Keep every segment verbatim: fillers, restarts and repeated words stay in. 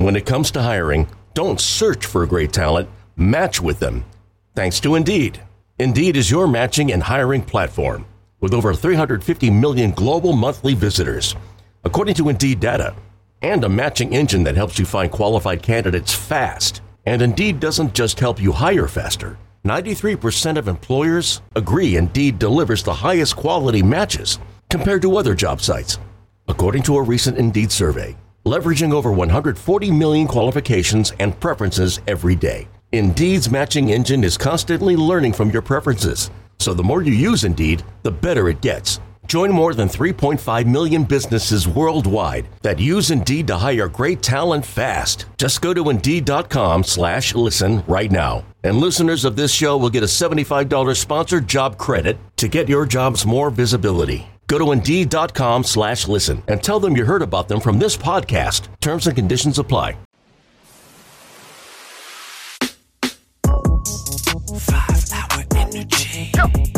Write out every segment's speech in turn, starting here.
when it comes to hiring, don't search for great talent, match with them. Thanks to Indeed. Indeed is your matching and hiring platform with over three hundred fifty million global monthly visitors, according to Indeed data, and a matching engine that helps you find qualified candidates fast. And Indeed doesn't just help you hire faster. ninety-three percent of employers agree Indeed delivers the highest quality matches compared to other job sites, according to a recent Indeed survey, leveraging over one hundred forty million qualifications and preferences every day. Indeed's matching engine is constantly learning from your preferences, so the more you use Indeed, the better it gets. Join more than three point five million businesses worldwide that use Indeed to hire great talent fast. Just go to Indeed.com slash listen right now. And listeners of this show will get a seventy-five dollars sponsored job credit to get your jobs more visibility. Go to Indeed.com slash listen and tell them you heard about them from this podcast. Terms and conditions apply. Five hour energy.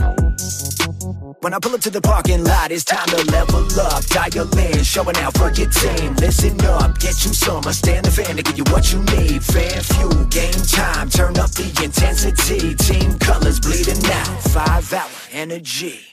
When I pull up to the parking lot, it's time to level up. Dial in, showing out for your team. Listen up, get you some. I stand the fan to give you what you need. Fan fuel, game time, turn up the intensity. Team colors bleeding out. Five hour energy.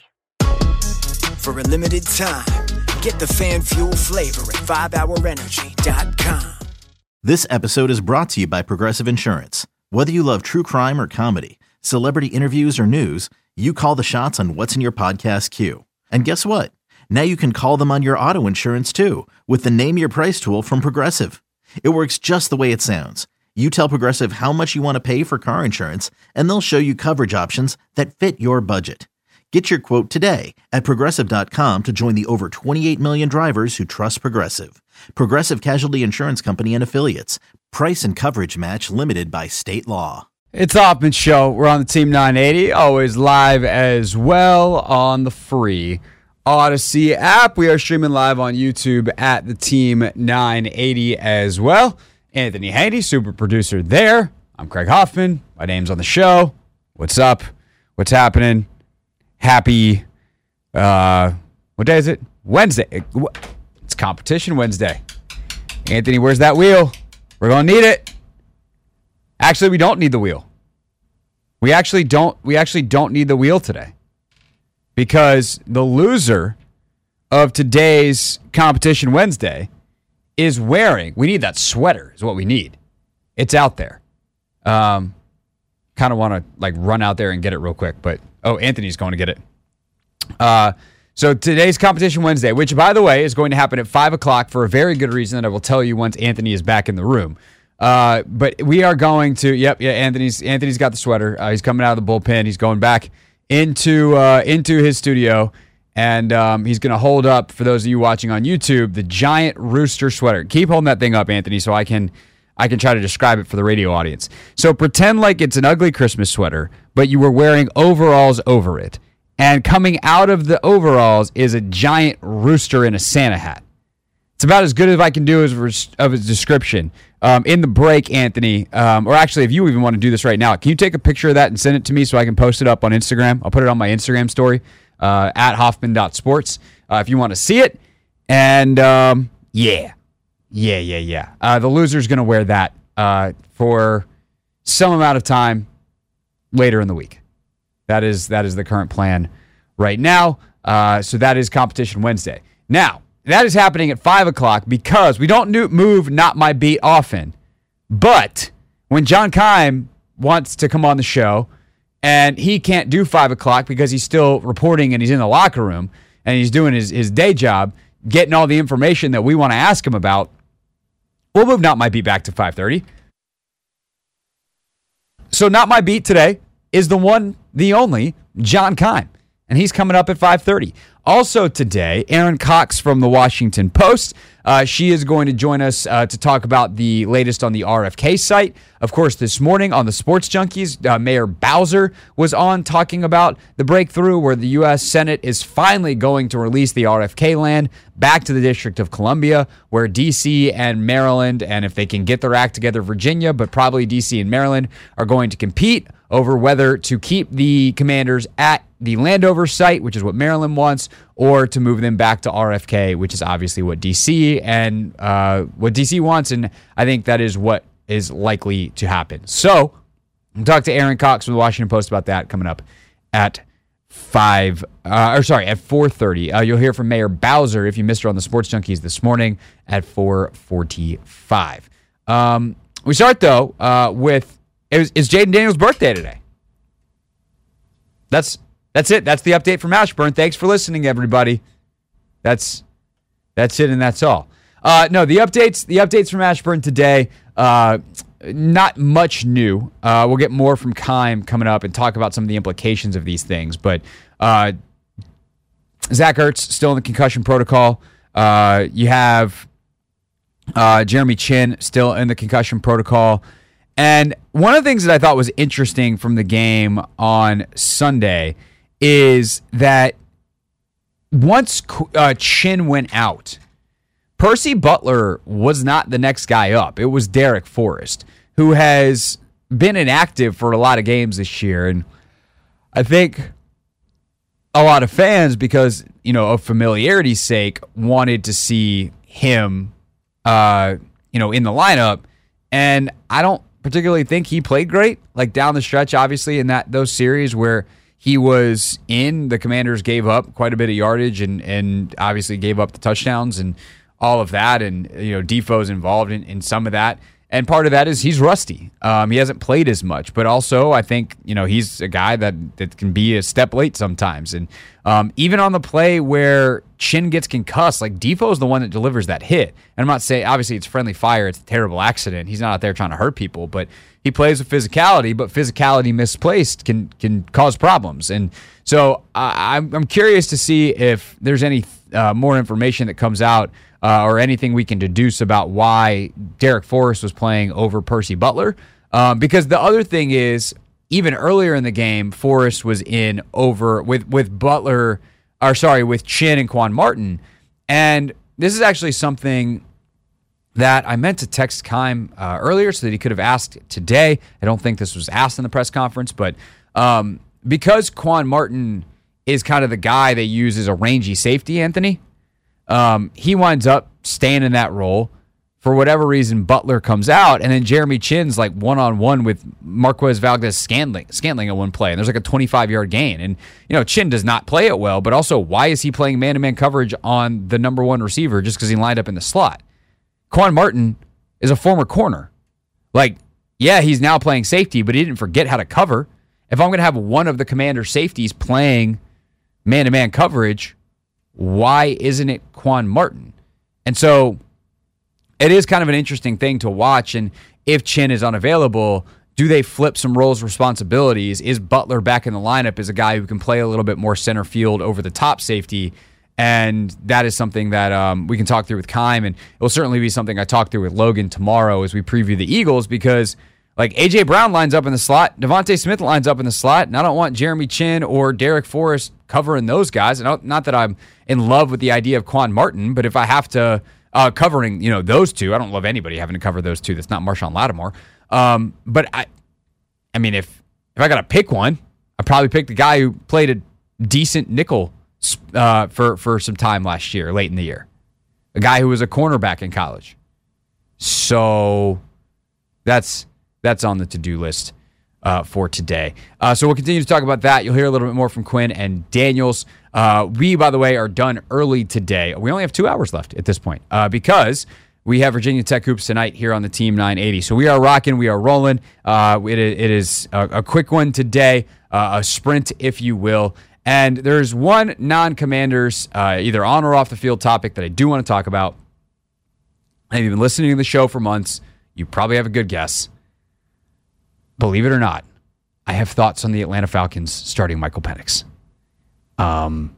For a limited time, get the fan fuel flavor at five hour energy dot com. This episode is brought to you by Progressive Insurance. Whether you love true crime or comedy, celebrity interviews or news, you call the shots on what's in your podcast queue. And guess what? Now you can call them on your auto insurance too with the Name Your Price tool from Progressive. It works just the way it sounds. You tell Progressive how much you want to pay for car insurance, and they'll show you coverage options that fit your budget. Get your quote today at Progressive dot com to join the over twenty-eight million drivers who trust Progressive. Progressive Casualty Insurance Company and Affiliates. Price and coverage match limited by state law. It's Hoffman Show. We're on the Team nine eighty, always live as well on the free Odyssey app. We are streaming live on YouTube at the Team nine eighty as well. Anthony Haney, super producer there. I'm Craig Hoffman. My name's on the show. What's up? What's happening? Happy, uh, what day is it? Wednesday. It's Competition Wednesday. Anthony, where's that wheel? We're going to need it. Actually, we don't need the wheel. We actually don't, we actually don't need the wheel today. Because the loser of today's Competition Wednesday is wearing, we need that sweater is what we need. It's out there. Um, kind of want to like run out there and get it real quick, but oh, Anthony's going to get it. Uh, so today's Competition Wednesday, which, by the way, is going to happen at five o'clock for a very good reason that I will tell you once Anthony is back in the room. Uh, but we are going to, yep, yeah, Anthony's Anthony's got the sweater. Uh, he's coming out of the bullpen. He's going back into uh, into his studio, and um, he's going to hold up, for those of you watching on YouTube, the giant rooster sweater. Keep holding that thing up, Anthony, so I can I can try to describe it for the radio audience. So pretend like it's an ugly Christmas sweater, but you were wearing overalls over it. And coming out of the overalls is a giant rooster in a Santa hat. It's about as good as I can do as of a description. Um, in the break, Anthony, um, or actually, if you even want to do this right now, can you take a picture of that and send it to me so I can post it up on Instagram? I'll put it on my Instagram story, uh, at Hoffman dot sports, uh, if you want to see it. And um, yeah, yeah, yeah, yeah. Uh, the loser's going to wear that uh, for some amount of time later in the week. That is that is the current plan right now. Uh, so that is Competition Wednesday. Now, that is happening at five o'clock because we don't move Not My Beat often. But when John Keim wants to come on the show and he can't do five o'clock because he's still reporting and he's in the locker room and he's doing his, his day job, getting all the information that we want to ask him about, we'll move Not My Beat back to five thirty. So Not My Beat today is the one, the only, John Keim. And he's coming up at five thirty. Also today, Erin Cox from the Washington Post. Uh, she is going to join us uh, to talk about the latest on the R F K site. Of course, this morning on the Sports Junkies, uh, Mayor Bowser was on talking about the breakthrough where the U S Senate is finally going to release the R F K land back to the District of Columbia, where D C and Maryland, and if they can get their act together, Virginia, but probably D C and Maryland, are going to compete over whether to keep the Commanders at the Landover site, which is what Maryland wants, or to move them back to R F K, which is obviously what D C and uh, what D C wants, and I think that is what is likely to happen. So, we'll talk to Aaron Cox from the Washington Post about that coming up at five, uh, or sorry, at four thirty. Uh, you'll hear from Mayor Bowser if you missed her on the Sports Junkies this morning at four forty-five. Um, we start though uh, with it was, it's Jaden Daniels' birthday today. That's that's it. That's the update from Ashburn. Thanks for listening, everybody. That's that's it, and that's all. Uh, no, the updates the updates from Ashburn today. Uh, Not much new. Uh, we'll get more from Keim coming up and talk about some of the implications of these things. But uh, Zach Ertz still in the concussion protocol. Uh, you have uh, Jeremy Chin still in the concussion protocol. And one of the things that I thought was interesting from the game on Sunday is that once uh, Chin went out, Percy Butler was not the next guy up. It was Derek Forrest, who has been inactive for a lot of games this year. And I think a lot of fans, because, you know, of familiarity's sake, wanted to see him, uh, you know, in the lineup. And I don't particularly think he played great. Like down the stretch, obviously, in that those series where he was in, the Commanders gave up quite a bit of yardage and, and obviously gave up the touchdowns and all of that, and you know Defoe's involved in, in some of that, and part of that is he's rusty. Um, he hasn't played as much, but also I think you know he's a guy that, that can be a step late sometimes, and um, even on the play where Chin gets concussed, like Defoe's the one that delivers that hit. And I'm not saying obviously it's friendly fire, it's a terrible accident. He's not out there trying to hurt people, but he plays with physicality. But physicality misplaced can can cause problems, and so uh, I'm I'm curious to see if there's any uh, more information that comes out. Uh, or anything we can deduce about why Derek Forrest was playing over Percy Butler. Um, because the other thing is, even earlier in the game, Forrest was in over with, with Butler, or sorry, with Chin and Quan Martin. And this is actually something that I meant to text Keim uh, earlier so that he could have asked today. I don't think this was asked in the press conference, but um, because Quan Martin is kind of the guy they use as a rangy safety, Anthony, Um, he winds up staying in that role. For whatever reason, Butler comes out, and then Jeremy Chin's like one-on-one with Marquez Valdez-Scantling Scantling at one play, and there's like a twenty-five-yard gain. And, you know, Chin does not play it well, but also why is he playing man-to-man coverage on the number one receiver just because he lined up in the slot? Quan Martin is a former corner. Like, yeah, he's now playing safety, but he didn't forget how to cover. If I'm going to have one of the Commander safeties playing man-to-man coverage, why isn't it Quan Martin? And so it is kind of an interesting thing to watch. And if Chin is unavailable, do they flip some roles, responsibilities? Is Butler back in the lineup as a guy who can play a little bit more center field over the top safety? And that is something that um, we can talk through with Keim. And it will certainly be something I talk through with Logan tomorrow as we preview the Eagles, because like A J Brown lines up in the slot, Devontae Smith lines up in the slot, and I don't want Jeremy Chin or Derek Forrest covering those guys. And not that I'm in love with the idea of Quan Martin, but if I have to uh, covering, you know, those two, I don't love anybody having to cover those two. That's not Marshawn Lattimore. Um, but I, I mean, if if I got to pick one, I'd probably pick the guy who played a decent nickel uh, for for some time last year, late in the year, a guy who was a cornerback in college. So that's that's on the to-do list uh, for today. Uh, so we'll continue to talk about that. You'll hear a little bit more from Quinn and Daniels. Uh, we, by the way, are done early today. We only have two hours left at this point uh, because we have Virginia Tech Hoops tonight here on the Team nine eighty. So we are rocking. We are rolling. Uh, it, it is a, a quick one today, uh, a sprint, if you will. And there's one non-Commanders, uh, either on or off the field topic that I do want to talk about. And you've been listening to the show for months. You probably have a good guess. Believe it or not, I have thoughts on the Atlanta Falcons starting Michael Penix. Um,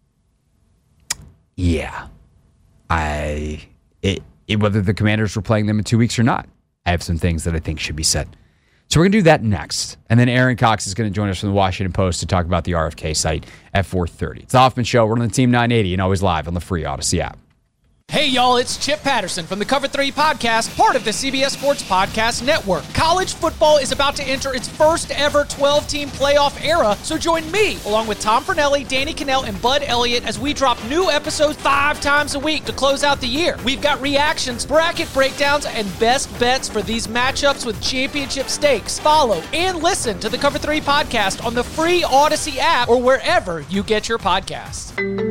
yeah, I it, it whether the Commanders were playing them in two weeks or not, I have some things that I think should be said. So we're gonna do that next, and then Aaron Cox is gonna join us from the Washington Post to talk about the R F K site at four thirty. It's the Hoffman Show. We're on the Team nine eighty and always live on the free Odyssey app. Hey y'all, it's Chip Patterson from the Cover three Podcast, part of the C B S Sports Podcast Network. College football is about to enter its first ever twelve-team playoff era, so join me, along with Tom Fornelli, Danny Cannell, and Bud Elliott as we drop new episodes five times a week to close out the year. We've got reactions, bracket breakdowns, and best bets for these matchups with championship stakes. Follow and listen to the Cover three Podcast on the free Odyssey app or wherever you get your podcasts.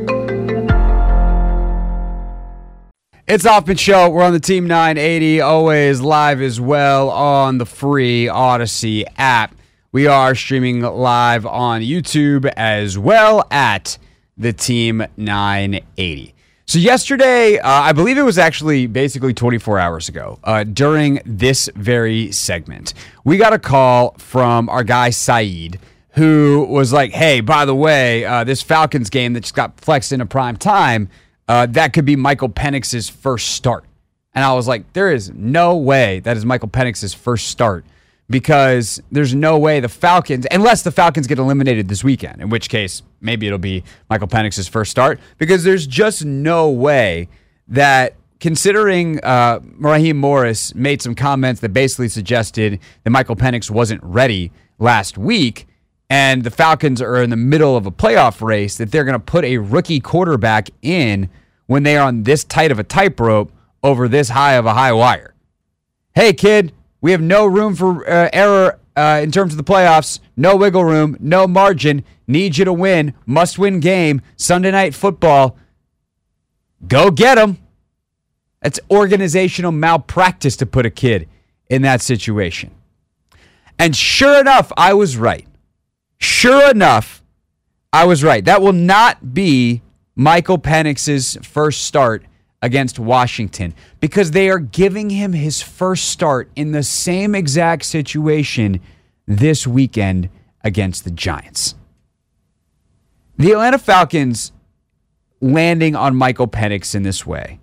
It's Hoffman Show. We're on the Team nine eighty, always live as well on the free Odyssey app. We are streaming live on YouTube as well at the Team nine eighty. So yesterday, uh, I believe it was actually basically twenty-four hours ago, uh, during this very segment, we got a call from our guy Saeed, who was like, hey, by the way, uh, this Falcons game that just got flexed into prime time, Uh, that could be Michael Penix's first start. And I was like, there is no way that is Michael Penix's first start, because there's no way the Falcons, unless the Falcons get eliminated this weekend, in which case maybe it'll be Michael Penix's first start, because there's just no way that, considering uh, Raheem Morris made some comments that basically suggested that Michael Penix wasn't ready last week, and the Falcons are in the middle of a playoff race, that they're going to put a rookie quarterback in when they are on this tight of a tightrope over this high of a high wire. Hey, kid, we have no room for uh, error uh, in terms of the playoffs. No wiggle room, no margin. Need you to win. Must win game. Sunday Night Football. Go get them. That's organizational malpractice to put a kid in that situation. And sure enough, I was right. Sure enough, I was right. That will not be Michael Penix's first start against Washington, because they are giving him his first start in the same exact situation this weekend against the Giants. The Atlanta Falcons landing on Michael Penix in this way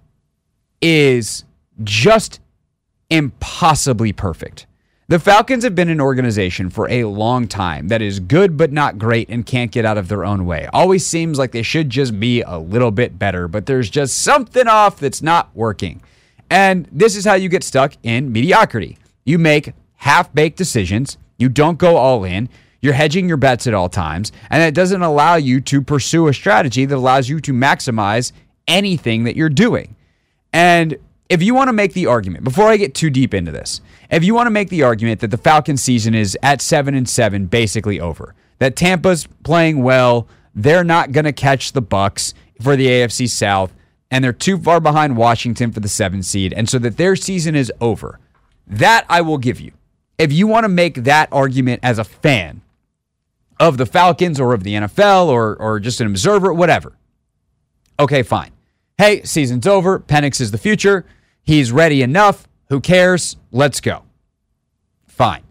is just impossibly perfect. The Falcons have been an organization for a long time that is good but not great and can't get out of their own way. Always seems like they should just be a little bit better, but there's just something off that's not working. And this is how you get stuck in mediocrity. You make half-baked decisions. You don't go all in. You're hedging your bets at all times, and it doesn't allow you to pursue a strategy that allows you to maximize anything that you're doing. And if you want to make the argument, before I get too deep into this, if you want to make the argument that the Falcons season is at seven and seven basically over, that Tampa's playing well, they're not going to catch the Bucs for the A F C South, and they're too far behind Washington for the seventh seed, and so that their season is over, that I will give you. If you want to make that argument as a fan of the Falcons or of the N F L or or just an observer, whatever, okay, fine. Hey, season's over. Penix is the future. He's ready enough. Who cares? Let's go. Fine.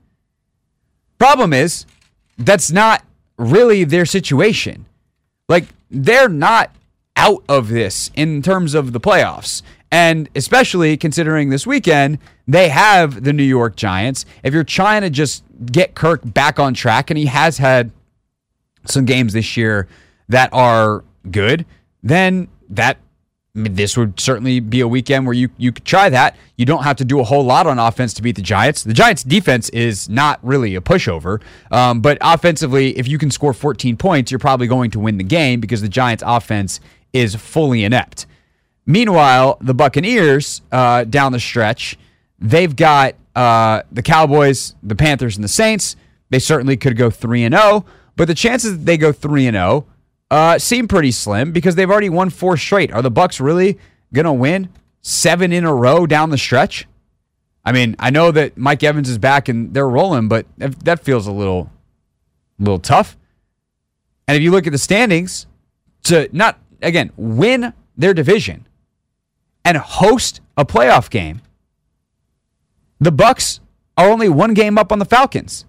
Problem is, that's not really their situation. Like, they're not out of this in terms of the playoffs. And especially considering this weekend, they have the New York Giants. If you're trying to just get Kirk back on track, and he has had some games this year that are good, then that I mean, this would certainly be a weekend where you, you could try that. You don't have to do a whole lot on offense to beat the Giants. The Giants' defense is not really a pushover, um, but offensively, if you can score fourteen points, you're probably going to win the game because the Giants' offense is fully inept. Meanwhile, the Buccaneers, uh, down the stretch, they've got uh, the Cowboys, the Panthers, and the Saints. They certainly could go three and oh, but the chances that they go three and oh Uh, seem pretty slim because they've already won four straight. Are the Bucs really going to win seven in a row down the stretch? I mean, I know that Mike Evans is back and they're rolling, but that feels a little, little tough. And if you look at the standings, to not, again, win their division and host a playoff game, the Bucs are only one game up on the Falcons.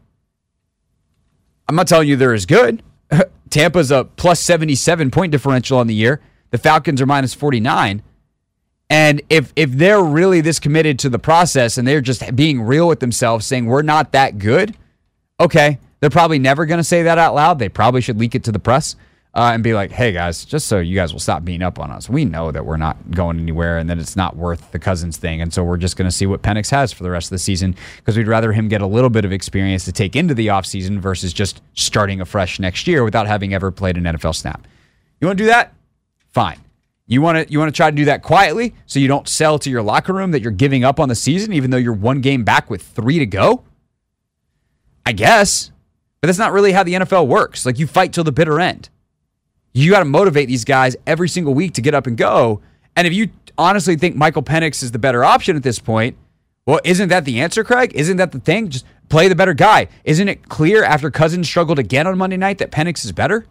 I'm not telling you they're as good. Tampa's a plus seventy-seven point differential on the year. The Falcons are minus forty-nine. And if if they're really this committed to the process and they're just being real with themselves, saying we're not that good, okay, they're probably never going to say that out loud. They probably should leak it to the press. uh, and be like, hey, guys, just so you guys will stop beating up on us, we know that we're not going anywhere and that it's not worth the Cousins thing. And so we're just going to see what Penix has for the rest of the season because we'd rather him get a little bit of experience to take into the offseason versus just starting afresh next year without having ever played an N F L snap. You want to do that? Fine. You want to you want to try to do that quietly so you don't sell to your locker room that you're giving up on the season even though you're one game back with three to go? I guess. But that's not really how the N F L works. Like, you fight till the bitter end. You got to motivate these guys every single week to get up and go. And if you honestly think Michael Penix is the better option at this point, well, isn't that the answer, Craig? Isn't that the thing? Just play the better guy. Isn't it clear after Cousins struggled again on Monday night that Penix is better?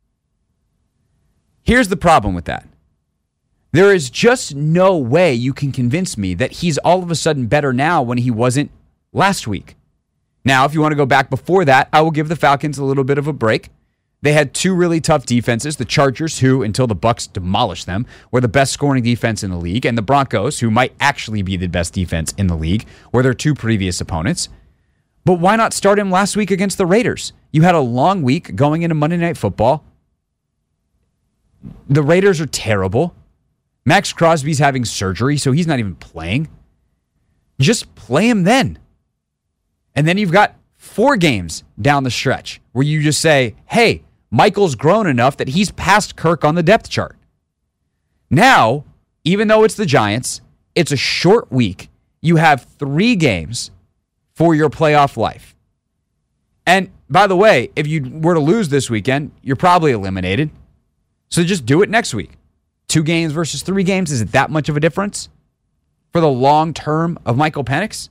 Here's the problem with that. There is just no way you can convince me that he's all of a sudden better now when he wasn't last week. Now, if you want to go back before that, I will give the Falcons a little bit of a break. They had two really tough defenses. The Chargers, who, until the Bucks demolished them, were the best scoring defense in the league, and the Broncos, who might actually be the best defense in the league, were their two previous opponents. But why not start him last week against the Raiders? You had a long week going into Monday Night Football. The Raiders are terrible. Max Crosby's having surgery, so he's not even playing. Just play him then. And then you've got four games down the stretch where you just say, hey, Michael's grown enough that he's past Kirk on the depth chart. Now, even though it's the Giants, it's a short week. You have three games for your playoff life. And by the way, if you were to lose this weekend, you're probably eliminated. So just do it next week. Two games versus three games, is it that much of a difference for the long term of Michael Penix?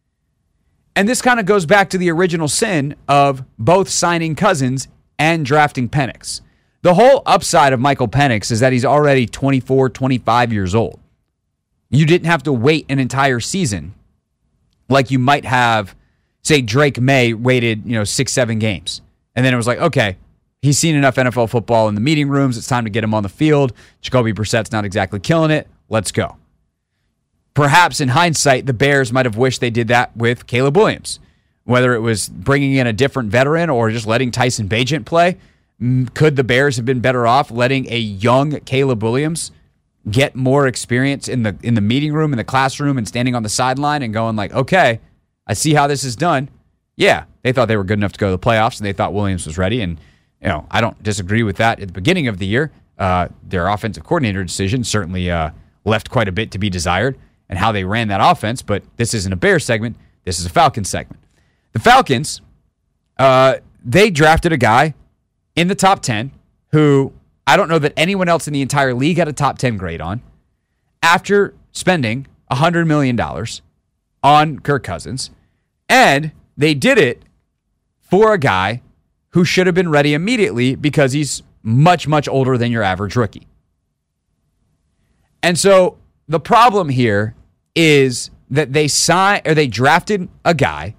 And this kind of goes back to the original sin of both signing Cousins and drafting Penix. The whole upside of Michael Penix is that he's already twenty-four, twenty-five years old. You didn't have to wait an entire season like you might have, say, Drake May waited, you know, six, seven games. And then it was like, okay, he's seen enough N F L football in the meeting rooms. It's time to get him on the field. Jacoby Brissett's not exactly killing it. Let's go. Perhaps in hindsight, the Bears might have wished they did that with Caleb Williams. Whether it was bringing in a different veteran or just letting Tyson Bagent play, could the Bears have been better off letting a young Caleb Williams get more experience in the in the meeting room, in the classroom, and standing on the sideline and going like, okay, I see how this is done. Yeah, they thought they were good enough to go to the playoffs, and they thought Williams was ready. And you know, I don't disagree with that at the beginning of the year. Uh, their offensive coordinator decision certainly uh, left quite a bit to be desired, and how they ran that offense, but this isn't a Bears segment. This is a Falcons segment. The Falcons, uh, they drafted a guy in the top ten who I don't know that anyone else in the entire league had a top ten grade on after spending one hundred million dollars on Kirk Cousins, and they did it for a guy who should have been ready immediately because he's much, much older than your average rookie. And so the problem here is that they signed or they drafted a guy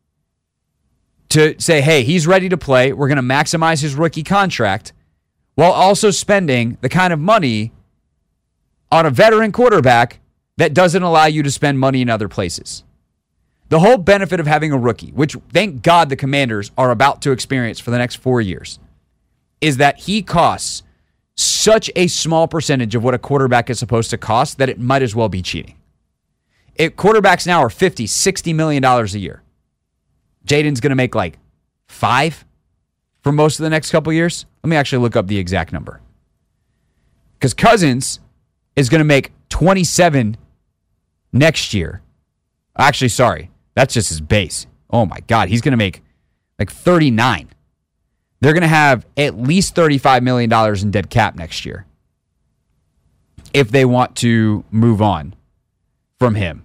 to say, hey, he's ready to play. We're going to maximize his rookie contract while also spending the kind of money on a veteran quarterback that doesn't allow you to spend money in other places. The whole benefit of having a rookie, which thank God the Commanders are about to experience for the next four years, is that he costs such a small percentage of what a quarterback is supposed to cost that it might as well be cheating. It, quarterbacks now are fifty, sixty million dollars a year. Jaden's going to make like five for most of the next couple years. Let me actually look up the exact number. Because Cousins is going to make twenty-seven next year. Actually, sorry. That's just his base. Oh my God. He's going to make like thirty-nine. They're going to have at least thirty-five million dollars in dead cap next year if they want to move on from him.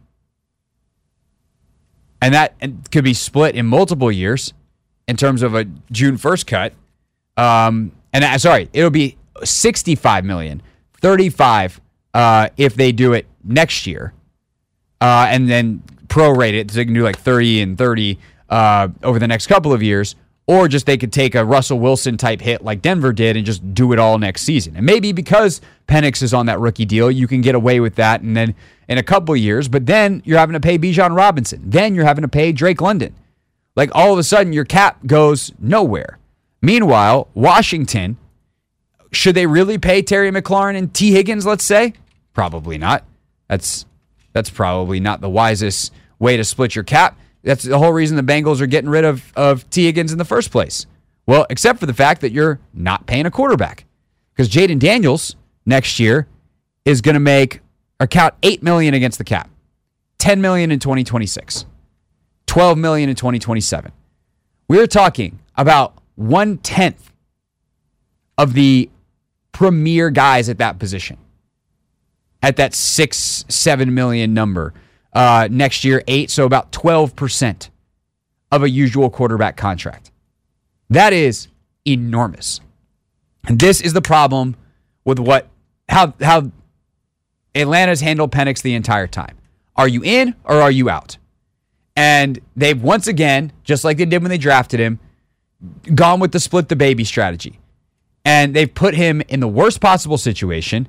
And that could be split in multiple years in terms of a June first cut. Um, and uh, sorry, it'll be sixty-five million dollars, thirty-five uh, if they do it next year. Uh, and then prorate it so they can do like thirty and thirty uh, over the next couple of years. Or just they could take a Russell Wilson type hit like Denver did and just do it all next season. And maybe because Penix is on that rookie deal, you can get away with that and then in a couple of years. But then you're having to pay Bijan Robinson. Then you're having to pay Drake London. Like all of a sudden your cap goes nowhere. Meanwhile, Washington should they really pay Terry McLaurin and T. Higgins, let's say? Probably not. That's that's probably not the wisest way to split your cap. That's the whole reason the Bengals are getting rid of, of T. Higgins in the first place. Well, except for the fact that you're not paying a quarterback. Because Jaden Daniels next year is going to make or count eight million dollars against the cap. ten million dollars in twenty twenty-six. twelve million dollars in twenty twenty-seven. We're talking about one-tenth of the premier guys at that position. At that six, seven million number. Uh, next year, eight, so about twelve percent of a usual quarterback contract. That is enormous. And this is the problem with what how how Atlanta's handled Penix the entire time. Are you in or are you out? And they've once again, just like they did when they drafted him, gone with the split the baby strategy. And they've put him in the worst possible situation.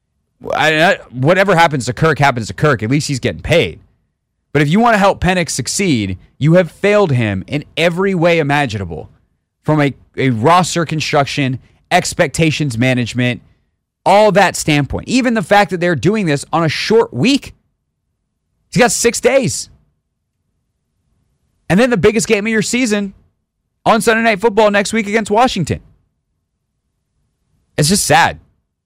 I, whatever happens to Kirk happens to Kirk. At least he's getting paid. But if you want to help Penix succeed, you have failed him in every way imaginable. From a, a roster construction, expectations management, all that standpoint. Even the fact that they're doing this on a short week. He's got six days. And then the biggest game of your season on Sunday Night Football next week against Washington. It's just sad.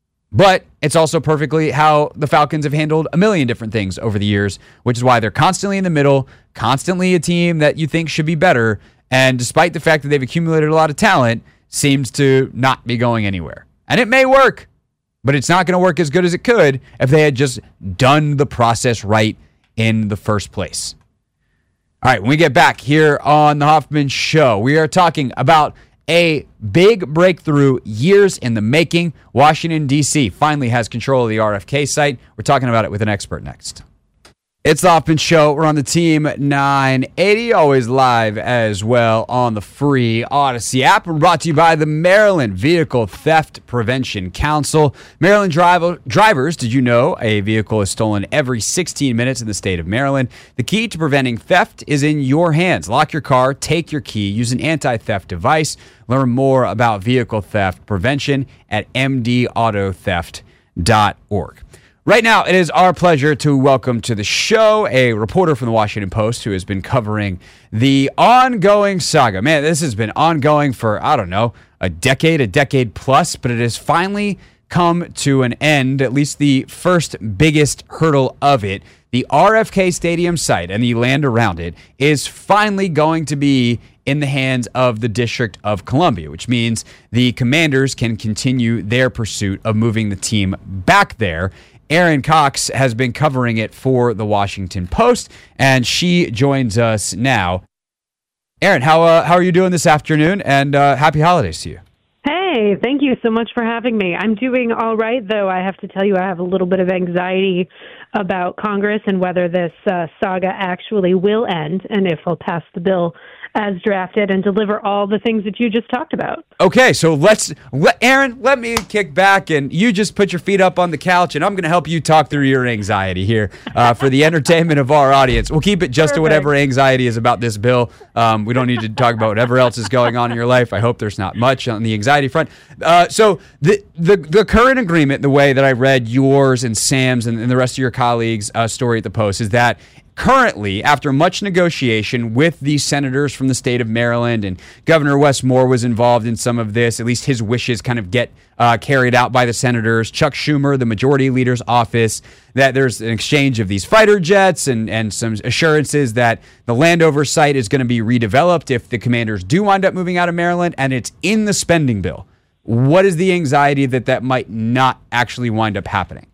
But it's also perfectly how the Falcons have handled a million different things over the years, which is why they're constantly in the middle, constantly a team that you think should be better, and despite the fact that they've accumulated a lot of talent, seems to not be going anywhere. And it may work, but it's not going to work as good as it could if they had just done the process right in the first place. All right, when we get back here on the Hoffman Show, we are talking about a big breakthrough, years in the making. Washington, D C finally has control of the R F K site. We're talking about it with an expert next. It's the Hoffman Show. We're on the Team nine eighty, always live as well on the free Odyssey app. We're brought to you by the Maryland Vehicle Theft Prevention Council. Maryland driver, drivers, did you know a vehicle is stolen every sixteen minutes in the state of Maryland? The key to preventing theft is in your hands. Lock your car, take your key, use an anti-theft device. Learn more about vehicle theft prevention at m d auto theft dot org. Right now, it is our pleasure to welcome to the show a reporter from the Washington Post who has been covering the ongoing saga. Man, this has been ongoing for, I don't know, a decade, a decade plus, but it has finally come to an end, at least the first biggest hurdle of it. The R F K Stadium site and the land around it is finally going to be in the hands of the District of Columbia, which means the Commanders can continue their pursuit of moving the team back there. Erin Cox has been covering it for the Washington Post, and she joins us now. Erin, how uh, how are you doing this afternoon? And uh, happy holidays to you. Hey, thank you so much for having me. I'm doing all right, though I have to tell you I have a little bit of anxiety about Congress and whether this uh, saga actually will end and if they'll pass the bill as drafted and deliver all the things that you just talked about. Okay, so let's, let, Erin, let me kick back and you just put your feet up on the couch and I'm going to help you talk through your anxiety here uh, for the entertainment of our audience. We'll keep it just Perfect. to whatever anxiety is about this bill. Um, we don't need to talk about whatever else is going on in your life. I hope there's not much on the anxiety front. Uh, so the, the the current agreement, the way that I read yours and Sam's and, and the rest of your colleagues' uh, story at the Post, is that currently, after much negotiation with the senators from the state of Maryland, and Governor Wes Moore was involved in some of this, at least his wishes kind of get uh, carried out by the senators, Chuck Schumer, the majority leader's office, that there's an exchange of these fighter jets and, and some assurances that the Landover site is going to be redeveloped if the Commanders do wind up moving out of Maryland, and it's in the spending bill. What is the anxiety that that might not actually wind up happening?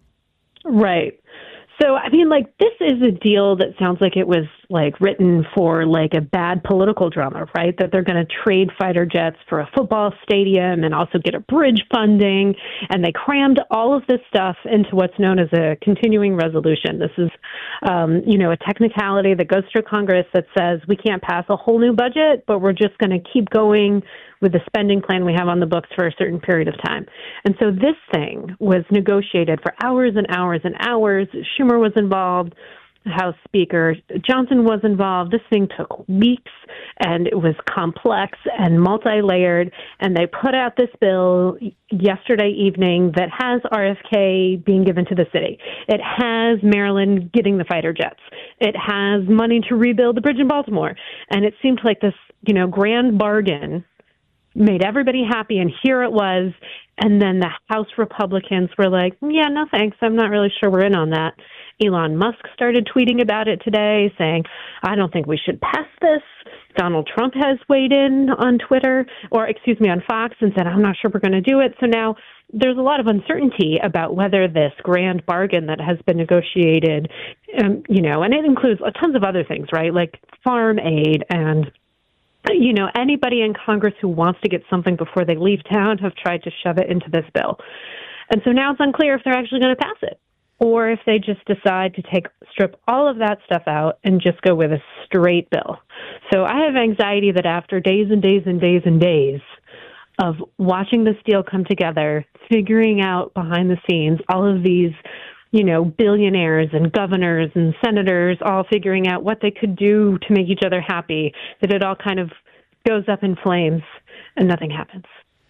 Right. So, I mean, like, this is a deal that sounds like it was, like, written for, like, a bad political drama, right? That they're going to trade fighter jets for a football stadium and also get a bridge funding. And they crammed all of this stuff into what's known as a continuing resolution. This is, um, you know, a technicality that goes through Congress that says we can't pass a whole new budget, but we're just going to keep going with the spending plan we have on the books for a certain period of time. And so this thing was negotiated for hours and hours and hours. Schumer was involved. House Speaker Johnson was involved. This thing took weeks, and it was complex and multi-layered, and they put out this bill yesterday evening that has R F K being given to the city. It has Maryland getting the fighter jets. It has money to rebuild the bridge in Baltimore. And it seemed like this, you know, grand bargain made everybody happy, and here it was. And then the House Republicans were like, yeah, no thanks. I'm not really sure we're in on that. Elon Musk started tweeting about it today, saying, I don't think we should pass this. Donald Trump has weighed in on Twitter, or excuse me, on Fox, and said, I'm not sure we're going to do it. So now there's a lot of uncertainty about whether this grand bargain that has been negotiated, um, you know, and it includes tons of other things, right, like farm aid and you know, anybody in Congress who wants to get something before they leave town have tried to shove it into this bill. And so now it's unclear if they're actually going to pass it or if they just decide to take strip all of that stuff out and just go with a straight bill. So I have anxiety that after days and days and days and days of watching this deal come together, figuring out behind the scenes all of these you know, billionaires and governors and senators all figuring out what they could do to make each other happy, that it all kind of goes up in flames and nothing happens.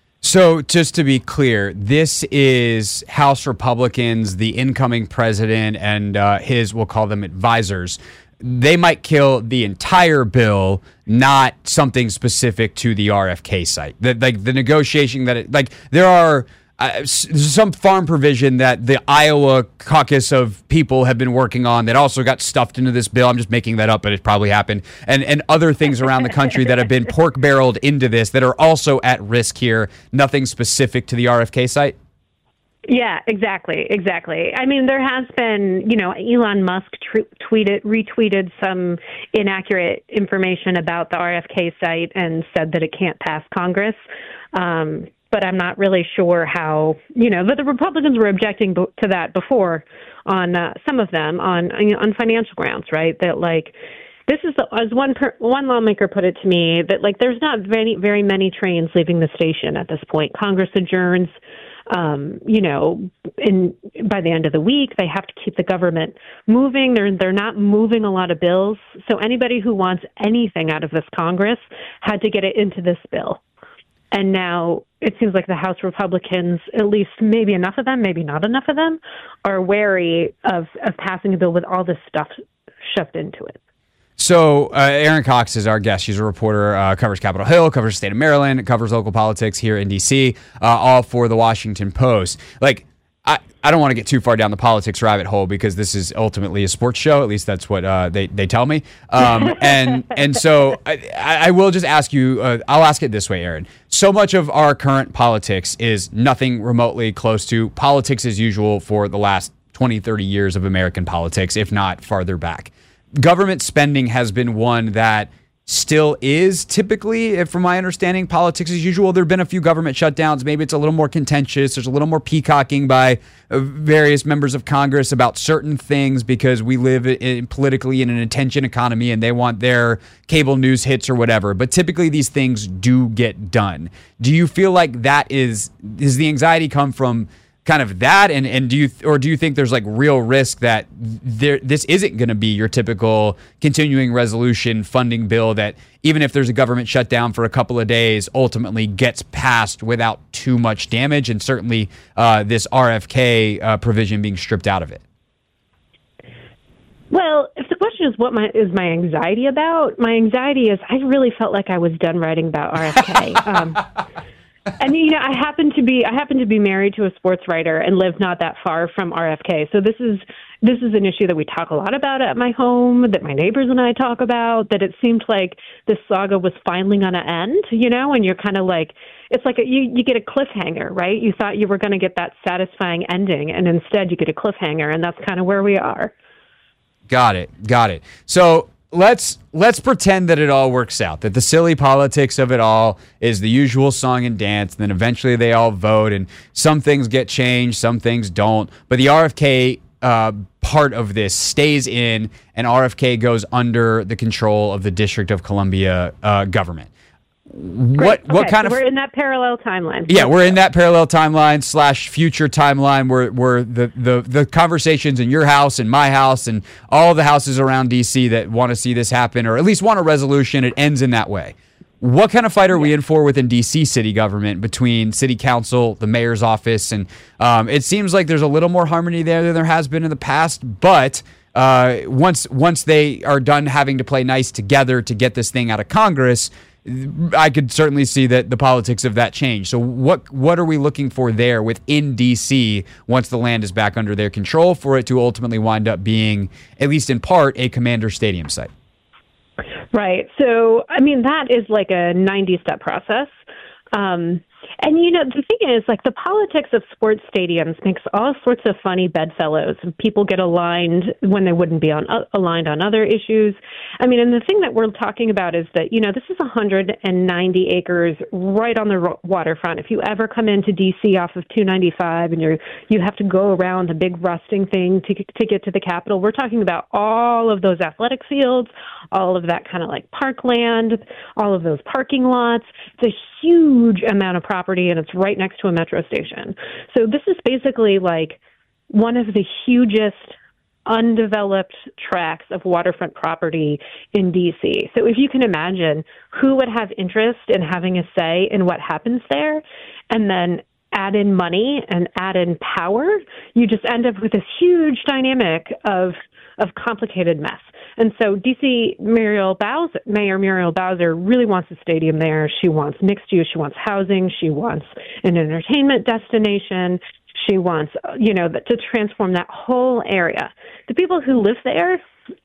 So just to be clear, this is House Republicans, the incoming president and uh, his, we'll call them advisors. They might kill the entire bill, not something specific to the R F K site. The, like the negotiation that it, like there are Uh, there's some farm provision that the Iowa caucus of people have been working on that also got stuffed into this bill. I'm just making that up, but it probably happened. And and other things around the country that have been pork barreled into this that are also at risk here. Nothing specific to the R F K site? Yeah, exactly. Exactly. I mean, there has been, you know, Elon Musk t- tweeted, retweeted some inaccurate information about the R F K site and said that it can't pass Congress. Um But I'm not really sure how, you know, but the Republicans were objecting to that before on uh, some of them on on financial grounds, right? That like this is the, as one per, one lawmaker put it to me that like there's not very very many trains leaving the station at this point. Congress adjourns, um, you know, in by the end of the week. They have to keep the government moving. They're they're not moving a lot of bills. So anybody who wants anything out of this Congress had to get it into this bill. And now it seems like the House Republicans, at least maybe enough of them, maybe not enough of them, are wary of, of passing a bill with all this stuff shoved into it. So uh, Erin Cox is our guest. She's a reporter, uh, covers Capitol Hill, covers the state of Maryland, covers local politics here in D C, uh, all for the Washington Post. Like, I, I don't want to get too far down the politics rabbit hole because this is ultimately a sports show. At least that's what uh, they, they tell me. Um, and and so I, I will just ask you, uh, I'll ask it this way, Erin. So much of our current politics is nothing remotely close to politics as usual for the last twenty, thirty years of American politics, if not farther back. Government spending has been one that still is typically, from my understanding, politics as usual. There have been a few government shutdowns. Maybe it's a little more contentious. There's a little more peacocking by various members of Congress about certain things because we live in, politically in an attention economy and they want their cable news hits or whatever. But typically these things do get done. Do you feel like that is, does the anxiety come from kind of that, and and do you or do you think there's like real risk that there this isn't going to be your typical continuing resolution funding bill that even if there's a government shutdown for a couple of days ultimately gets passed without too much damage, and certainly uh, this R F K uh, provision being stripped out of it? Well, if the question is what my is my anxiety about, my anxiety is I really felt like I was done writing about R F K. um, And, you know, I happen to be I happen to be married to a sports writer and live not that far from R F K. So this is this is an issue that we talk a lot about at my home, that my neighbors and I talk about, that it seemed like this saga was finally going to end, you know, and you're kind of like, it's like a, you, you get a cliffhanger, right? You thought you were going to get that satisfying ending, and instead you get a cliffhanger, and that's kind of where we are. Got it. Got it. So Let's let's pretend that it all works out, that the silly politics of it all is the usual song and dance, and then eventually they all vote, and some things get changed, some things don't. But the R F K uh, part of this stays in, and R F K goes under the control of the District of Columbia uh, government. What Great. what Okay, kind so of we're in that parallel timeline. yeah, we're in that parallel timeline slash future timeline where, where the, the, the conversations in your house and my house and all the houses around D C that want to see this happen or at least want a resolution, it ends in that way. What kind of fight are we in for within D C city government between city council, the mayor's office, and um, it seems like there's a little more harmony there than there has been in the past, but uh, once once they are done having to play nice together to get this thing out of Congress, I could certainly see that the politics of that change. So what what are we looking for there within D C once the land is back under their control for it to ultimately wind up being, at least in part, a Commander Stadium site? Right. So, I mean, that is like a ninety-step process. Um, and, you know, the thing is, like, the politics of sports stadiums makes all sorts of funny bedfellows. People get aligned when they wouldn't be on, uh, aligned on other issues. I mean, and the thing that we're talking about is that, you know, this is one hundred ninety acres right on the ro- waterfront. If you ever come into D C off of two ninety-five and you're, you have to go around a big rusting thing to, to get to the Capitol, we're talking about all of those athletic fields, all of that kind of like parkland, all of those parking lots. It's a huge amount of property, and it's right next to a metro station. So this is basically like one of the hugest undeveloped tracts of waterfront property in D C. So if you can imagine who would have interest in having a say in what happens there, and then add in money and add in power, you just end up with this huge dynamic of of complicated mess. And so D C Muriel Bowser, Mayor Muriel Bowser really wants a stadium there. She wants mixed use. She wants housing. She wants an entertainment destination. She wants, you know, to transform that whole area. The people who live there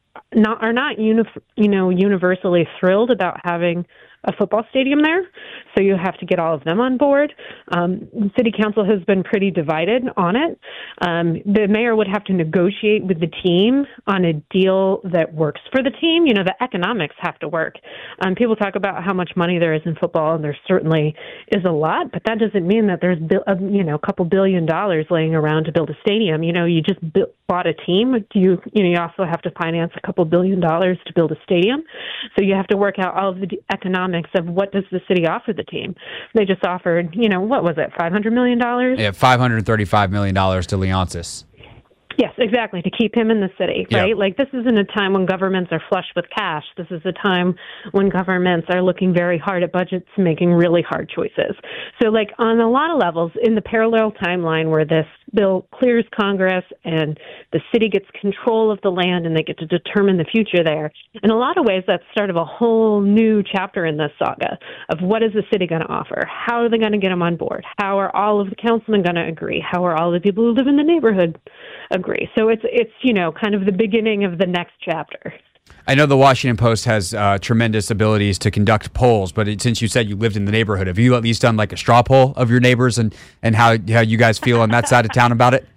not are not, uni- you know, universally thrilled about having a football stadium there, so you have to get all of them on board. Um, City Council has been pretty divided on it. Um, the mayor would have to negotiate with the team on a deal that works for the team. You know, the economics have to work. Um, people talk about how much money there is in football, and there certainly is a lot, but that doesn't mean that there's, you know, a couple billion dollars laying around to build a stadium. You know, you just built, bought a team. Do you, you know, you also have to finance a couple billion dollars to build a stadium. So you have to work out all of the economics of what does the city offer the team. They just offered, you know, what was it, five hundred million dollars? Yeah, five hundred thirty-five million dollars to Leonsis. Yes, exactly, to keep him in the city, right? Yep. Like, this isn't a time when governments are flush with cash. This is a time when governments are looking very hard at budgets, making really hard choices. So, like, on a lot of levels, in the parallel timeline where this bill clears Congress and the city gets control of the land and they get to determine the future there, in a lot of ways, that's the start of a whole new chapter in this saga of what is the city going to offer? How are they going to get them on board? How are all of the councilmen going to agree? How are all the people who live in the neighborhood agree? So it's, it's you know, kind of the beginning of the next chapter. I know the Washington Post has uh, tremendous abilities to conduct polls, but it, since you said you lived in the neighborhood, have you at least done like a straw poll of your neighbors and, and how, how you guys feel on that side of town about it?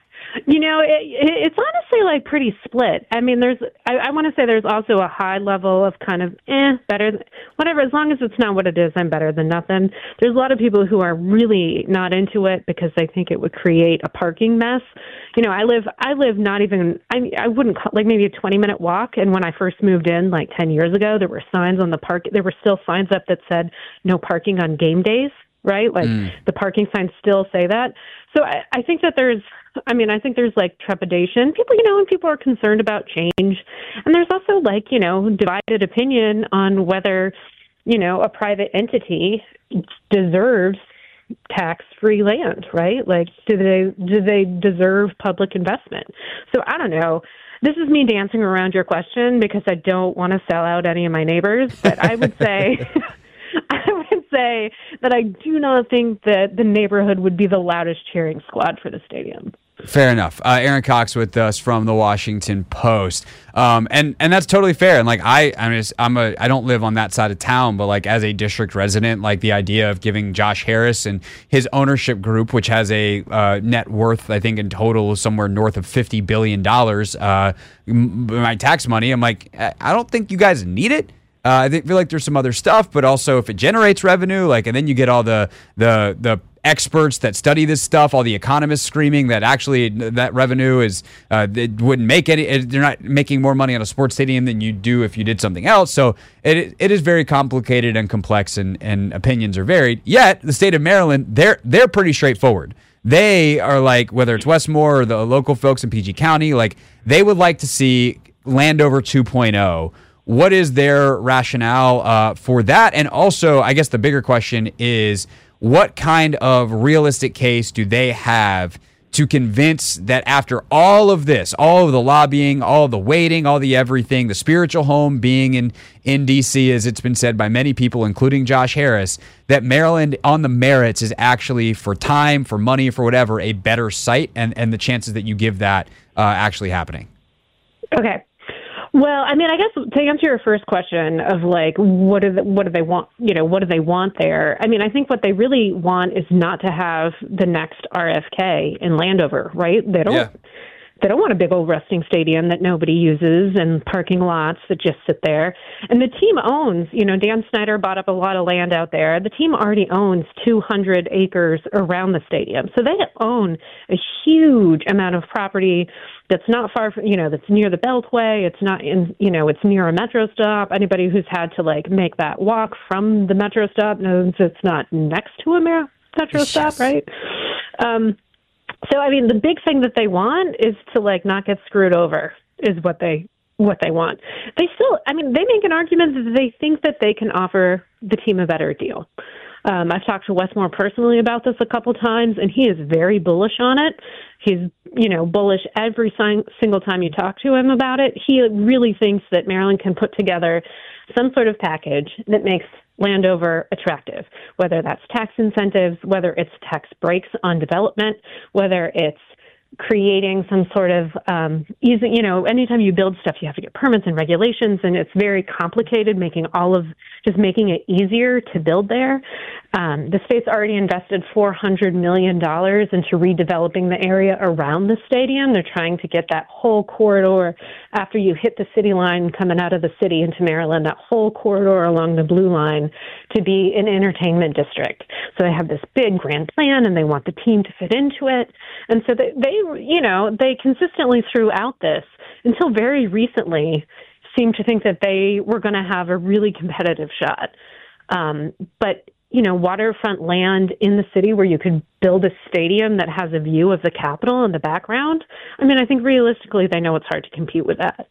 You know, it, it's honestly like pretty split. I mean, there's, I, I want to say there's also a high level of kind of, eh, better, whatever, as long as it's not what it is, I'm better than nothing. There's a lot of people who are really not into it because they think it would create a parking mess. You know, I live, I live not even, I, I wouldn't call, like maybe a twenty minute walk. And when I first moved in like ten years ago, there were signs on the park, there were still signs up that said no parking on game days, right? Like mm. the parking signs still say that. So I, I think that there's, I mean, I think there's like trepidation. People, you know, and people are concerned about change. And there's also like, you know, divided opinion on whether, you know, a private entity deserves tax-free land, right? Like, do they do they deserve public investment? So I don't know. This is me dancing around your question because I don't want to sell out any of my neighbors. But I would say, I would say that I do not think that the neighborhood would be the loudest cheering squad for the stadium. Fair enough. Uh, Aaron Cox with us from the Washington Post, um, and and that's totally fair. And like I, I mean, I'm a, I don't live on that side of town, but like as a district resident, like the idea of giving Josh Harris and his ownership group, which has a uh, net worth, I think in total somewhere north of fifty billion dollars, uh, my tax money. I'm like, I don't think you guys need it. Uh, I think, feel like there's some other stuff, but also if it generates revenue, like, and then you get all the the the experts that study this stuff, all the economists screaming that actually that revenue is uh, it wouldn't make any. They're not making more money on a sports stadium than you do if you did something else. So it it is very complicated and complex, and, and opinions are varied. Yet the state of Maryland, they're they're pretty straightforward. They are like, whether it's Westmore or the local folks in P G County, like they would like to see Landover two point oh. What is their rationale uh, for that? And also, I guess the bigger question is, what kind of realistic case do they have to convince that after all of this, all of the lobbying, all of the waiting, all the everything, the spiritual home being in, in D C, as it's been said by many people, including Josh Harris, that Maryland on the merits is actually, for time, for money, for whatever, a better site, and, and the chances that you give that uh, actually happening? Okay. Well, I mean, I guess to answer your first question of like, what do they, what do they want? You know, what do they want there? I mean, I think what they really want is not to have the next R F K in Landover, right? They don't. Yeah. They don't want a big old resting stadium that nobody uses and parking lots that just sit there. And the team owns, you know, Dan Snyder bought up a lot of land out there. The team already owns two hundred acres around the stadium. So they own a huge amount of property that's not far from, you know, that's near the Beltway. It's not in, you know, it's near a metro stop. Anybody who's had to like make that walk from the metro stop knows it's not next to a metro yes. stop, right? Um, So, I mean, the big thing that they want is to, like, not get screwed over is what they what they want. They still, I mean, they make an argument that they think that they can offer the team a better deal. Um, I've talked to Westmore personally about this a couple times, and he is very bullish on it. He's, you know, bullish every si- single time you talk to him about it. He really thinks that Maryland can put together some sort of package that makes Landover attractive, whether that's tax incentives, whether it's tax breaks on development, whether it's creating some sort of um, easy, you know, anytime you build stuff, you have to get permits and regulations, and it's very complicated, making all of, just making it easier to build there. Um, the state's already invested four hundred million dollars into redeveloping the area around the stadium. They're trying to get that whole corridor, after you hit the city line coming out of the city into Maryland, that whole corridor along the Blue Line to be an entertainment district. So they have this big grand plan, and they want the team to fit into it. And so they, they you know, they consistently throughout this, until very recently, seemed to think that they were going to have a really competitive shot. Um, but, you know, waterfront land in the city where you could build a stadium that has a view of the Capitol in the background, I mean, I think realistically they know it's hard to compete with that.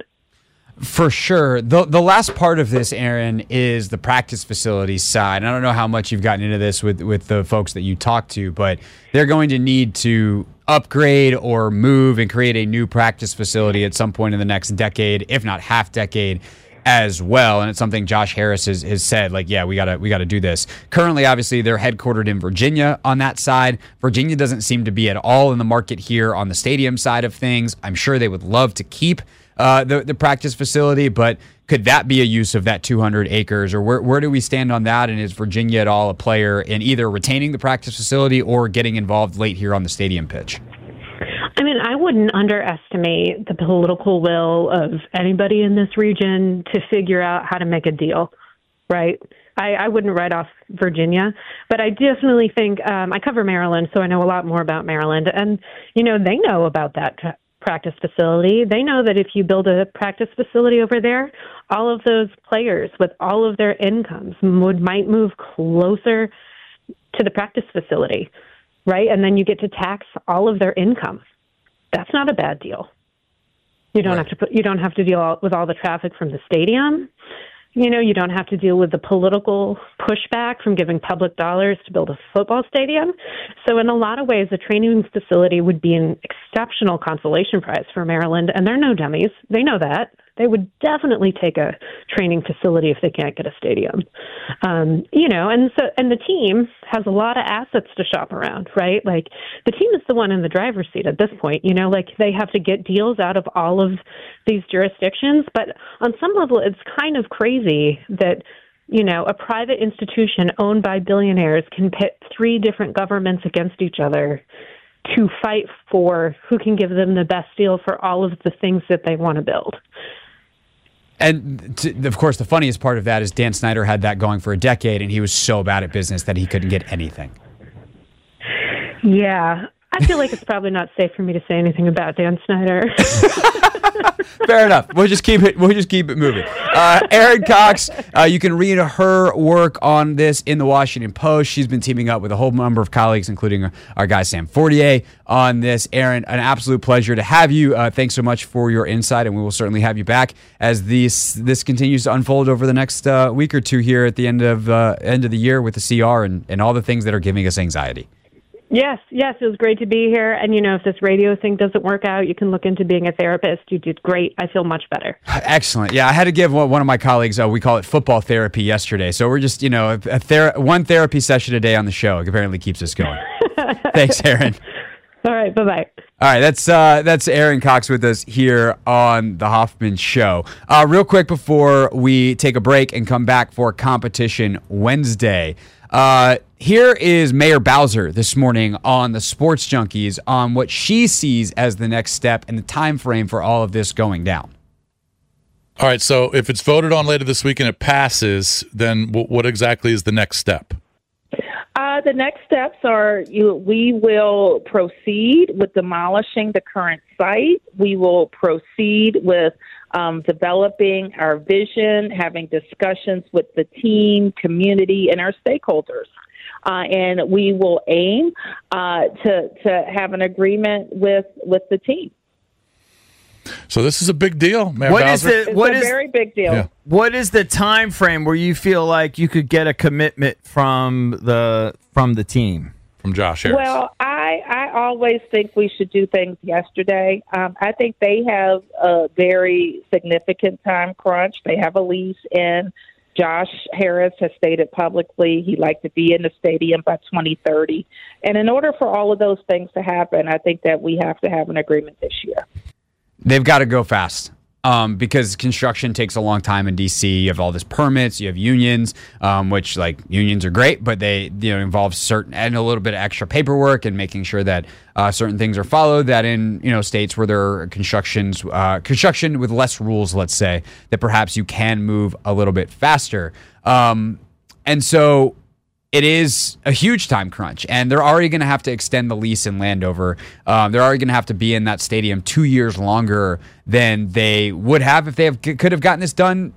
For sure. The the last part of this, Aaron, is the practice facility side. I don't know how much you've gotten into this with, with the folks that you talk to, but they're going to need to upgrade or move and create a new practice facility at some point in the next decade, if not half decade as well. And it's something Josh Harris has, has said, like, yeah, we gotta we gotta do this. Currently, obviously, they're headquartered in Virginia on that side. Virginia doesn't seem to be at all in the market here on the stadium side of things. I'm sure they would love to keep uh, the, the practice facility, but could that be a use of that two hundred acres, or where where do we stand on that? And is Virginia at all a player in either retaining the practice facility or getting involved late here on the stadium pitch? I mean, I wouldn't underestimate the political will of anybody in this region to figure out how to make a deal, right? I, I wouldn't write off Virginia, but I definitely think um, I cover Maryland, so I know a lot more about Maryland. And, you know, they know about that tra- practice facility. They know that if you build a practice facility over there, all of those players with all of their incomes would might move closer to the practice facility, right? And then you get to tax all of their income. That's not a bad deal. You don't right. have to put, you don't have to deal with all the traffic from the stadium. You know, you don't have to deal with the political pushback from giving public dollars to build a football stadium. So in a lot of ways, a training facility would be an exceptional consolation prize for Maryland, and they're no dummies. They know that. They would definitely take a training facility if they can't get a stadium. Um, you know, and so and the team has a lot of assets to shop around, right? Like the team is the one in the driver's seat at this point. You know, like they have to get deals out of all of these jurisdictions. But on some level, it's kind of crazy that, you know, a private institution owned by billionaires can pit three different governments against each other to fight for who can give them the best deal for all of the things that they want to build. And to, of course, the funniest part of that is Dan Snyder had that going for a decade, and he was so bad at business that he couldn't get anything. Yeah. I feel like it's probably not safe for me to say anything about Dan Snyder. Fair enough. We'll just keep it. We'll just keep it moving. Uh, Erin Cox, uh, you can read her work on this in the Washington Post. She's been teaming up with a whole number of colleagues, including our guy Sam Fortier, on this. Erin, an absolute pleasure to have you. Uh, thanks so much for your insight, and we will certainly have you back as this this continues to unfold over the next uh, week or two here at the end of uh, end of the year with the C R and, and all the things that are giving us anxiety. Yes, yes, it was great to be here. And, you know, if this radio thing doesn't work out, you can look into being a therapist. You did great. I feel much better. Excellent. Yeah, I had to give one of my colleagues, uh, we call it football therapy yesterday. So we're just, you know, a ther- one therapy session a day on the show. It apparently keeps us going. Thanks, Erin. All right, bye-bye. All right, that's uh, that's Erin Cox with us here on The Hoffman Show. Uh, real quick before we take a break and come back for Competition Wednesday, uh, here is Mayor Bowser this morning on the Sports Junkies on what she sees as the next step and the time frame for all of this going down. All right, so if it's voted on later this week and it passes, then w- what exactly is the next step? Uh, the next steps are you, we will proceed with demolishing the current site. We will proceed with um, developing our vision, having discussions with the team, community, and our stakeholders. Uh, and we will aim uh, to to have an agreement with with the team. So this is a big deal, Mayor What Bowser. is the It's what a is very big deal. Yeah. what is the time frame where you feel like you could get a commitment from the from the team? From Josh Harris. Well, I, I always think we should do things yesterday. Um, I think they have a very significant time crunch. They have a lease in. Josh Harris has stated publicly he'd like to be in the stadium by twenty thirty. And in order for all of those things to happen, I think that we have to have an agreement this year. They've got to go fast um, because construction takes a long time in D C. You have all this permits, you have unions, um, which like unions are great, but they you know involve certain and a little bit of extra paperwork and making sure that uh, certain things are followed. That in you know states where there are constructions, uh, construction with less rules, let's say, that perhaps you can move a little bit faster. Um, and so. It is a huge time crunch, and they're already going to have to extend the lease in Landover. Um, they're already going to have to be in that stadium two years longer than they would have if they have, could have gotten this done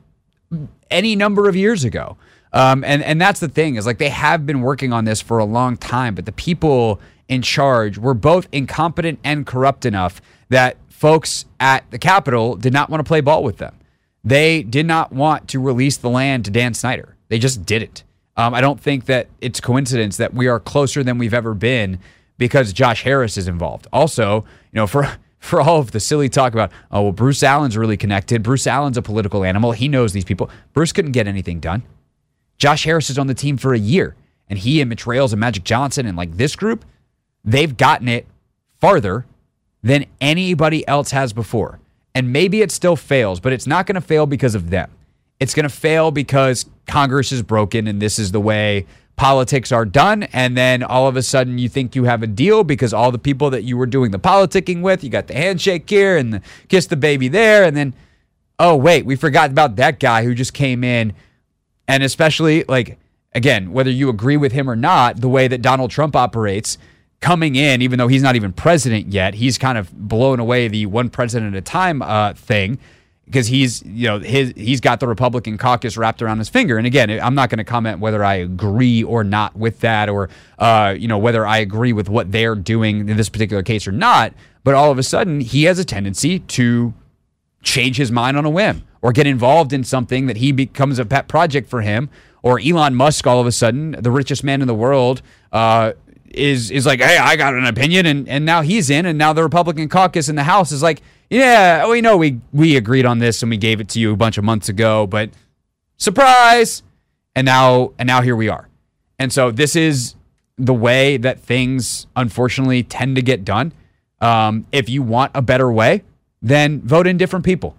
any number of years ago. Um, and, and that's the thing is like they have been working on this for a long time, but the people in charge were both incompetent and corrupt enough that folks at the Capitol did not want to play ball with them. They did not want to release the land to Dan Snyder. They just didn't. Um, I don't think that it's coincidence that we are closer than we've ever been because Josh Harris is involved. Also, you know, for for all of the silly talk about, oh, well, Bruce Allen's really connected. Bruce Allen's a political animal. He knows these people. Bruce couldn't get anything done. Josh Harris is on the team for a year, and he and Mitch Rales and Magic Johnson and like this group, they've gotten it farther than anybody else has before. And maybe it still fails, but it's not going to fail because of them. It's going to fail because Congress is broken and this is the way politics are done. And then all of a sudden you think you have a deal because all the people that you were doing the politicking with, you got the handshake here and the kiss the baby there. And then, oh, wait, we forgot about that guy who just came in. And especially, like, again, whether you agree with him or not, the way that Donald Trump operates, coming in, even though he's not even president yet, he's kind of blown away the one president at a time uh, thing. Because he's, you know, his he's got the Republican caucus wrapped around his finger. And again, I'm not going to comment whether I agree or not with that, or uh, you know, whether I agree with what they're doing in this particular case or not. But all of a sudden, he has a tendency to change his mind on a whim or get involved in something that he becomes a pet project for him. Or Elon Musk, all of a sudden, the richest man in the world, uh, is is like, hey, I got an opinion, and and now he's in, and now the Republican caucus in the House is like, yeah, we know we we agreed on this and we gave it to you a bunch of months ago, but surprise, and now and now here we are. And so this is the way that things unfortunately tend to get done. Um, if you want a better way, then vote in different people.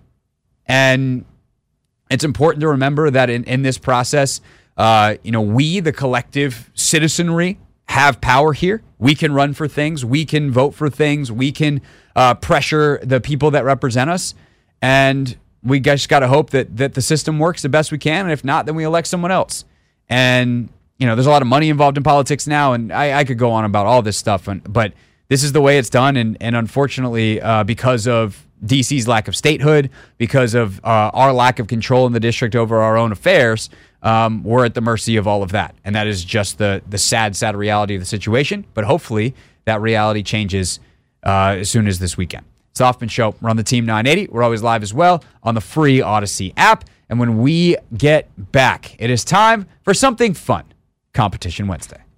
And it's important to remember that in, in this process, uh, you know, we, the collective citizenry, have power here. We can run for things. We can vote for things. We can uh, pressure the people that represent us. And we just got to hope that that the system works the best we can. And if not, then we elect someone else. And, you know, there's a lot of money involved in politics now, and I, I could go on about all this stuff, and, but this is the way it's done, and, and unfortunately, uh, because of D C's lack of statehood, because of uh, our lack of control in the district over our own affairs, um, we're at the mercy of all of that, and that is just the the sad, sad reality of the situation, but hopefully that reality changes uh, as soon as this weekend. It's the Hoffman Show. We're on the Team nine eighty. We're always live as well on the free Odyssey app, and when we get back, it is time for something fun. Competition Wednesday.